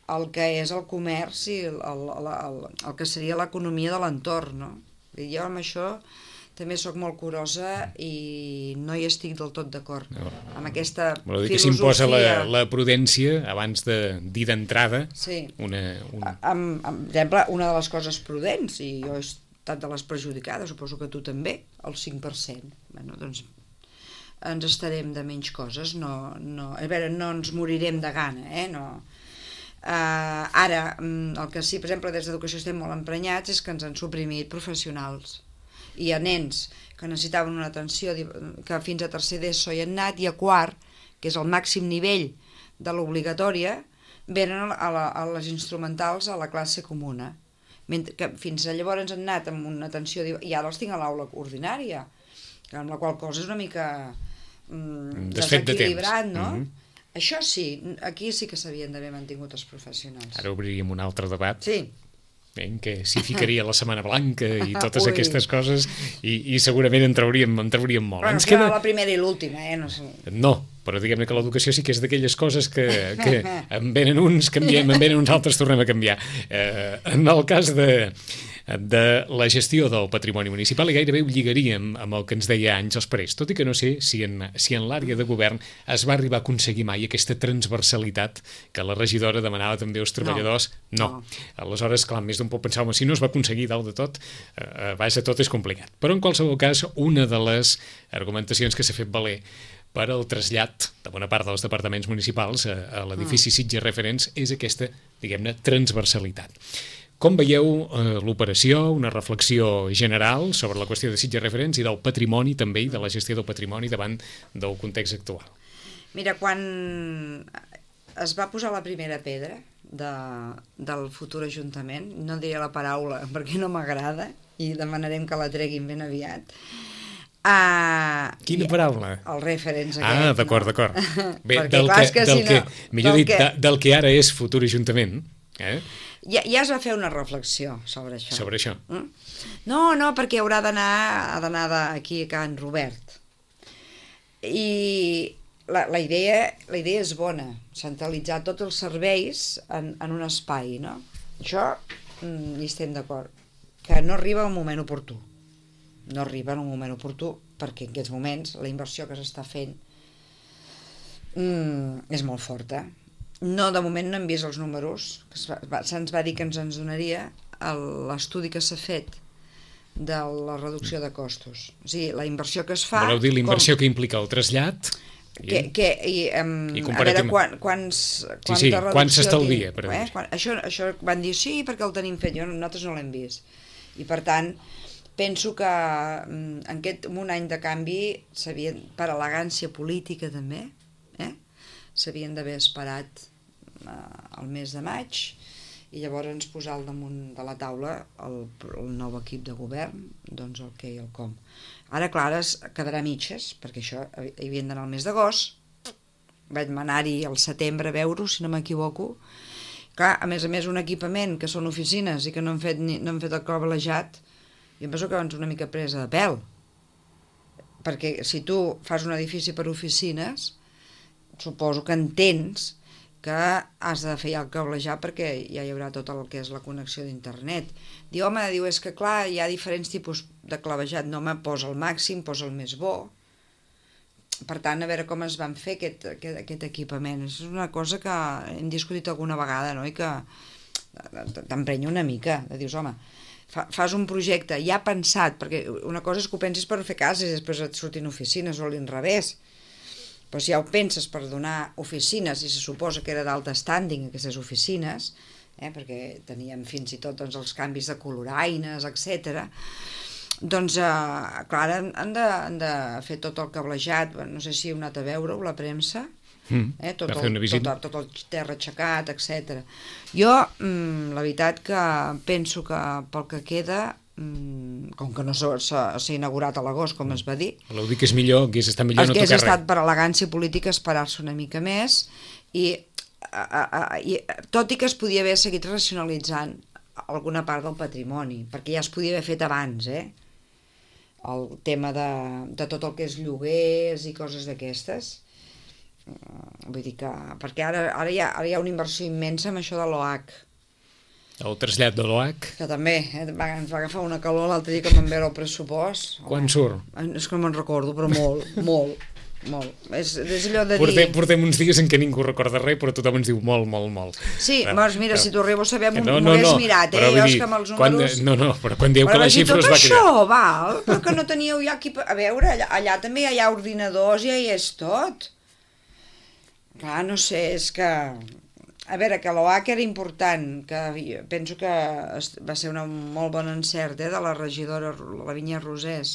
el que és el comerç i el, el, el, el, el que seria l'economia de l'entorn, no? Jo amb això també sóc molt curosa i no hi estic del tot d'acord no. amb aquesta Vol dir filosofia. que s'imposa la, la prudència abans de dir d'entrada sí. una... una... Amb, amb, per exemple, una de les coses prudents, i jo he estat de les perjudicades, suposo que tu també, el cinc per cent. Bueno, doncs ens estarem de menys coses, no, no, a veure, no ens morirem de gana, eh? No. Uh, ara, el que sí, per exemple, des d'Educació estem molt emprenyats és que ens han suprimit professionals. I a nens que necessitaven una atenció, que fins a tercer d'ESO hi han anat, i a quart, que és el màxim nivell de l'obligatòria, venen a, la, a les instrumentals a la classe comuna. Mentre que fins a llavors han anat amb una atenció, i ara els tinc a l'aula ordinària, amb la qual cosa és una mica mm, desequilibrat, no? Mm-hmm. Això sí, aquí sí que s'havien d'haver mantingut els professionals. Ara obriríem un altre debat. Sí. En què s'hi ficaria la Setmana Blanca i totes Ui. aquestes coses i, i segurament en trauríem, en trauríem molt. Però no Ens queda... queda... la primera i l'última, eh? No sé. No, però diguem-ne que l'educació sí que és d'aquelles coses que, que en venen uns, canviem, en venen uns altres, tornem a canviar. Eh, en el cas de, de la gestió del patrimoni municipal, i gairebé ho lligaríem amb el que ens deia Àngels Parés, tot i que no sé si en, si en l'àrea de govern es va arribar a aconseguir mai aquesta transversalitat que la regidora demanava també als treballadors. No. no. Aleshores, clar, més d'un pot pensar, home, si no es va aconseguir dalt de tot, eh, vaja, tot és complicat. Però en qualsevol cas, una de les argumentacions que s'ha fet valer per al trasllat de bona part dels departaments municipals a, a l'edifici Sitges Referents és aquesta, diguem-ne, transversalitat. Com veieu eh, l'operació, una reflexió general sobre la qüestió de Sitges Referents i del patrimoni també i de la gestió del patrimoni davant del context actual? Mira, quan es va posar la primera pedra de, del futur Ajuntament, no diré la paraula perquè no m'agrada i demanarem que la treguin ben aviat. Uh, Quina paraula? El referents aquest. Ah, d'acord, no? d'acord. Bé, perquè, del, clar, que, que, del si que, no, millor del dit, que... de, del que ara és futur Ajuntament, eh? Ja, ja es va fer una reflexió sobre això. Sobre això. Mm? No, no, perquè haurà d'anar ha d'anar aquí a Can Robert. I la, la, idea, la idea és bona, centralitzar tots els serveis en, en un espai, no? Això mm, hi estem d'acord. Que no arriba al moment oportú. No arriba en un moment oportú perquè en aquests moments la inversió que s'està fent mm, és molt forta. No, de moment no hem vist els números. Se'ns va dir que ens ens donaria l'estudi que s'ha fet de la reducció de costos. O sigui, la inversió que es fa... Voleu dir la inversió com... que implica el trasllat? Que, que, i, um, I a veure quan, quants, sí, sí, quan s'estalvia, per eh? quan, això, això van dir sí perquè el tenim fet, jo, nosaltres no l'hem vist. I per tant, penso que en, aquest, en un any de canvi, per elegància política també, eh? s'havien d'haver esperat eh, el mes de maig i llavors posar al damunt de la taula el, el nou equip de govern, doncs el què i el com. Ara, clar, es quedarà mitges, perquè això hi havien d'anar al mes d'agost, vaig anar-hi al setembre a veure-ho, si no m'equivoco. Clar, a més a més, un equipament que són oficines i que no han fet, ni, no han fet el cablejat, jo em penso que abans una mica presa de pèl, perquè si tu fas un edifici per oficines, suposo que entens que has de fer el cablejat perquè ja hi haurà tot el que és la connexió d'internet. Diu, home, diu, és que clar, hi ha diferents tipus de clavejat, no, home, posa el màxim, posa el més bo. Per tant, a veure com es van fer aquest, aquest, aquest equipament. És una cosa que hem discutit alguna vegada, no?, i que t'emprenya una mica, de dius, home, fa, fas un projecte ja pensat, perquè una cosa és que ho pensis per fer cases i després et surtin oficines o a l'inrevés. Però si ja ho penses per donar oficines, i se suposa que era d'alta standing aquestes oficines, eh, perquè teníem fins i tot doncs, els canvis de coloraines, etcètera, doncs, eh, clar, han de, han de fer tot el cablejat, no sé si heu anat a veure-ho, la premsa, mm, eh, tot, el, tot, tot el terra aixecat, etcètera. Jo, mm, la veritat que penso que pel que queda, com que no s'ha inaugurat a l'agost, com es va dir. Voleu dir que és millor, que és estar millor no tocar res. Hauria estat per elegància política esperar-se una mica més i, a, a, a, i tot i que es podia haver seguit racionalitzant alguna part del patrimoni, perquè ja es podia haver fet abans, eh? El tema de, de tot el que és lloguers i coses d'aquestes. Vull dir que... Perquè ara, ara, hi ha, ara hi ha una inversió immensa amb això de l'O H. El trasllat de l'O H. Que també, eh, va, ens va agafar una calor l'altre dia que vam veure el pressupost. Quan surt? És que no me'n recordo, però molt, molt, molt. És, és allò de portem, dir... Portem uns dies en què ningú recorda res, però tothom ens diu molt, molt, molt. Sí, però, doncs mira, però, si t'ho arribo a saber, m'ho no, no, hagués no, mirat, eh? Jo és que amb els números... Quan, no, no, però quan dieu però que la xifra us va cridar... cridar... Però això, val? Però que no teníeu ja aquí... A veure, allà, allà també hi ha ordinadors, ja hi és tot. Clar, no sé, és que... A veure, que l'O H era important, que penso que va ser un molt bon encert, eh, de la regidora la Vinya Rosés.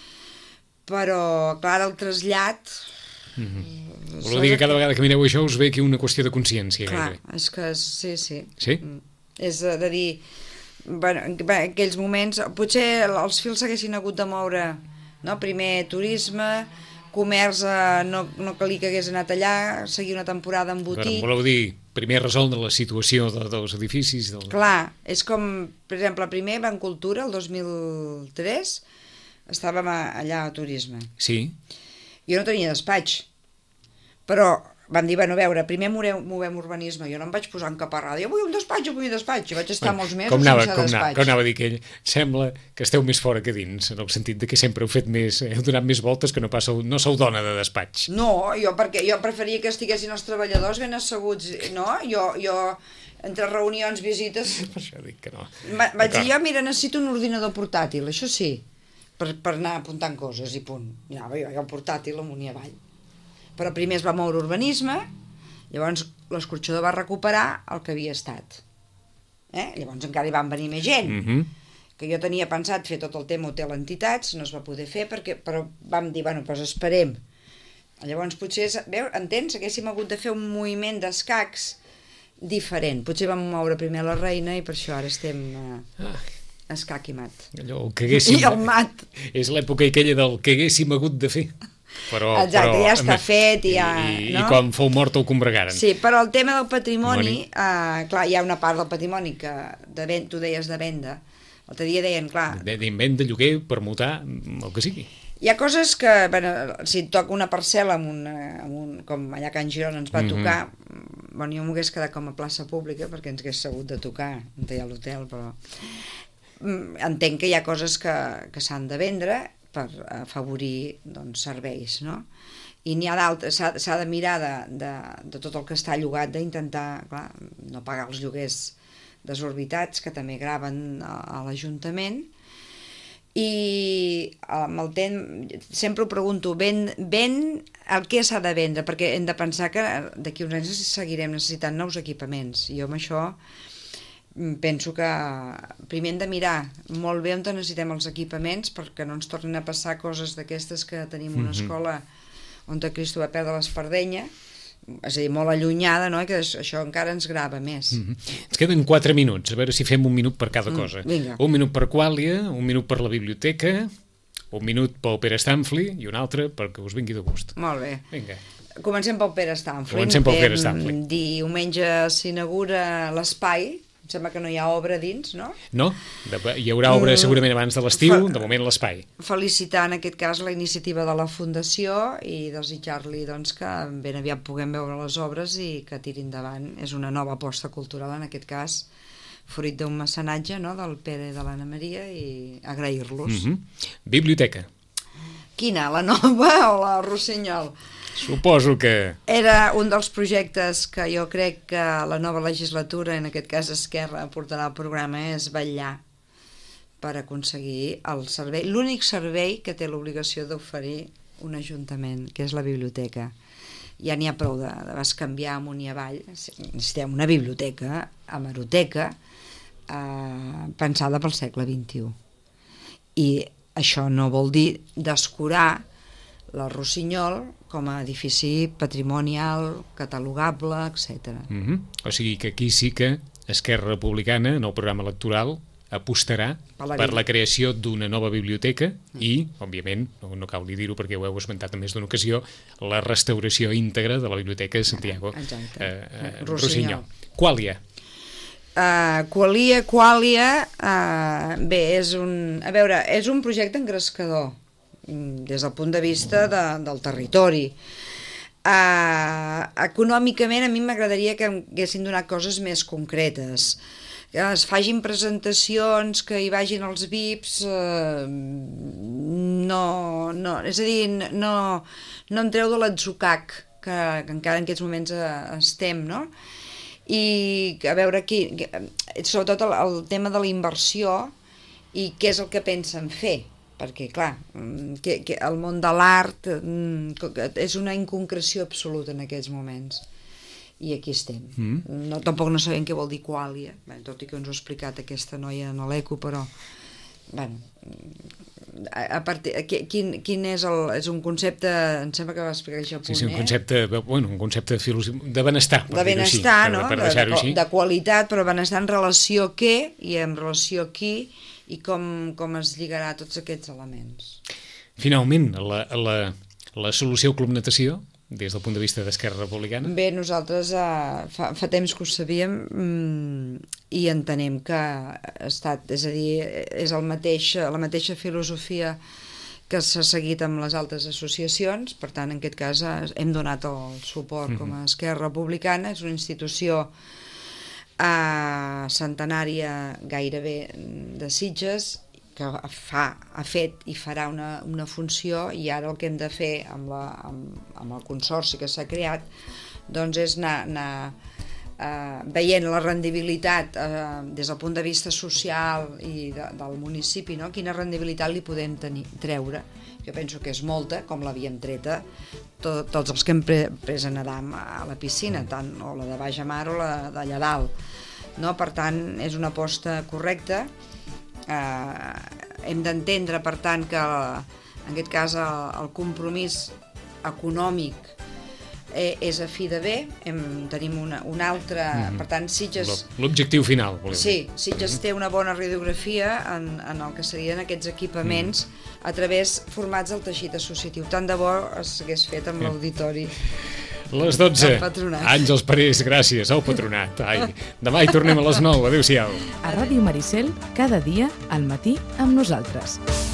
Però, clar, el trasllat... Mm-hmm. Vol dir que cada vegada que mireu això us ve aquí una qüestió de consciència. Clar, gairebé. és que sí, sí. Sí? És de dir... Bueno, en aquells moments, potser els fils s'haguessin hagut de moure, no? Primer turisme, comerç, no, no calia que hagués anat allà, seguir una temporada en botic... Però voleu dir, primer resoldre la situació de, dels edificis... Del... Clar, és com, per exemple, primer va en Cultura, el dos mil tres, estàvem allà a Turisme. Sí. Jo no tenia despatx, però vam dir, bueno, a veure, primer movem, movem urbanisme, jo no em vaig posar en cap arrada, jo vull un despatx, jo vull un despatx, i vaig estar bueno, molts mesos com anava, sense com despatx. anava, com anava a dir que ell, sembla que esteu més fora que dins, en el sentit de que sempre heu fet més, heu donat més voltes que no pas sou, no sou dona de despatx. No, jo perquè jo preferia que estiguessin els treballadors ben asseguts, no? Jo, jo entre reunions, visites... Per això dic que no. Va, vaig dir, jo, mira, necessito un ordinador portàtil, això sí, per, per anar apuntant coses i punt. I anava jo, jo el portàtil amunt i avall. Però primer es va moure urbanisme, llavors l'escorxador va recuperar el que havia estat. Eh? Llavors encara hi van venir més gent. Mm-hmm. Que jo tenia pensat fer tot el tema hotel entitats, no es va poder fer, perquè, però vam dir, bueno, doncs esperem. Llavors potser, veu, entens, haguéssim hagut de fer un moviment d'escacs diferent. Potser vam moure primer la reina i per això ara estem eh, Ah, escac i mat. allò que haguéssim... I el mat. És l'època aquella del que haguéssim hagut de fer. Però, Exacte, però, ja està fet, i, ja... I, no? I quan fou mort ho combregaren. Sí, però el tema del patrimoni, Patrimoni. eh, clar, hi ha una part del patrimoni que de ven, tu deies de venda. L'altre dia deien, clar... D'invent, de lloguer, permutar, el que sigui. Hi ha coses que, bueno, si et toca una parcel·la amb un, amb un, com allà a Can Girona ens va Mhm. tocar, bueno, jo m'ho hagués quedat com a plaça pública perquè ens hagués sabut de tocar, on hi ha l'hotel, però mm, entenc que hi ha coses que, que s'han de vendre per afavorir, doncs, serveis, no? I n'hi ha d'altres, s'ha de mirar de, de, de tot el que està llogat, d'intentar, clar, no pagar els lloguers desorbitats que també graven a, a l'Ajuntament. I amb el temps sempre ho pregunto, ven, ven el que s'ha de vendre, perquè hem de pensar que d'aquí uns anys seguirem necessitant nous equipaments. I jo amb això penso que primer hem de mirar molt bé on necessitem els equipaments perquè no ens tornin a passar coses d'aquestes que tenim una escola on Cristo va perdre l'espardenya, és a dir, molt allunyada, no? Que això encara ens grava més. Mm-hmm. Ens queden quatre minuts, a veure si fem un minut per cada cosa. Vinga. Un minut per Quàlia, un minut per la biblioteca, un minut pel Pere Stamfli i un altre perquè us vingui de gust. Molt bé. Vinga. Comencem pel Pere Stamfli. Comencem pel Pere Stamfli. Diumenge s'inaugura l'espai. Em sembla que no hi ha obra dins, no? No, hi haurà obra segurament abans de l'estiu, Fa- de moment l'espai. Felicitar en aquest cas la iniciativa de la Fundació i desitjar-li doncs, que ben aviat puguem veure les obres i que tiri endavant. És una nova aposta cultural, en aquest cas, fruit d'un mecenatge, no?, del Pere i de l'Anna Maria, i agrair-los. Mm-hmm. Biblioteca. Quina, la nova o la Rossinyol? Suposo que... Era un dels projectes que jo crec que la nova legislatura, en aquest cas Esquerra, portarà al programa, és vetllar per aconseguir el servei, l'únic servei que té l'obligació d'oferir un ajuntament, que és la biblioteca. Ja n'hi ha prou de, de bescanviar amunt i avall. Necessitem una biblioteca, hemeroteca, eh, pensada pel segle vint-i-u. I això no vol dir descurar la Rossinyol com a edifici patrimonial, catalogable, etcètera. Mm-hmm. O sigui que aquí sí que Esquerra Republicana, en el programa electoral, apostarà Per la per bibli- la creació d'una nova biblioteca i, òbviament, no, no cal ni dir-ho perquè ho heu esmentat en més d'una ocasió, la restauració íntegra de la Biblioteca de Santiago Exacte. eh, eh, Rossinyol. Rossinyol. Quàlia. Uh, Qualia, Qualia, uh, bé, és un, a veure, és un projecte engrescador mm, des del punt de vista de, del territori. Uh, econòmicament a mi m'agradaria que em haguessin donat coses més concretes, que es fagin presentacions, que hi vagin els V I Ps, uh, no, no, és a dir, no, no em treu de l'atzucac que, que encara en aquests moments uh, estem, no? I a veure aquí, sobretot el, el tema de la inversió i què és el que pensen fer, perquè, clar, que, que el món de l'art és una inconcreció absoluta en aquests moments. I aquí estem. Mm. No, tampoc no sabem què vol dir quàlia, bé, tot i que ens ho ha explicat aquesta noia en l'Eco, però, bueno, a, a partir, quin, quin és el... És un concepte, em sembla que va explicar això a punt, sí, sí, un concepte, eh? bueno, un concepte de benestar, per de dir-ho així. benestar, no? Per, per de, així. de qualitat, però benestar en relació a què i en relació a qui, i com, com es lligarà tots aquests elements. Finalment, la, la, la solució Club Natació, des del punt de vista d'Esquerra Republicana? Bé, nosaltres eh, fa, fa temps que ho sabíem mmm, i entenem que ha estat, és a dir, és el mateix, la mateixa filosofia que s'ha seguit amb les altres associacions, per tant, en aquest cas hem donat el suport com a Esquerra Republicana, és una institució Uh, centenària gairebé de Sitges, que fa, ha fet i farà una, una funció, i ara el que hem de fer amb, la, amb, amb el consorci que s'ha creat doncs és anar, anar uh, veient la rendibilitat uh, des del punt de vista social i de, del municipi, no? Quina rendibilitat li podem tenir, treure. Jo penso que és molta, com l'havíem treta to, tots els que hem pre, pres a nedar a la piscina, tant o la de baix a mar o la d'allà dalt. No? Per tant, és una aposta correcta. Eh, hem d'entendre, per tant, que en aquest cas el, el compromís econòmic eh, és a fi de bé. Hem, tenim una, una altra... Mm-hmm. Per tant, Sitges... L'objectiu final, voleu dir. Sí, Sitges mm-hmm. té una bona radiografia en, en el que serien aquests equipaments mm-hmm. a través formats del teixit associatiu. Tant de bo s'hagués fet amb mm. l'auditori. Les dotze. Àngels Parés, gràcies al Patronat. Ai, demà hi tornem a les nou. Adéu-siau. A Ràdio Maricel, cada dia, al matí, amb nosaltres.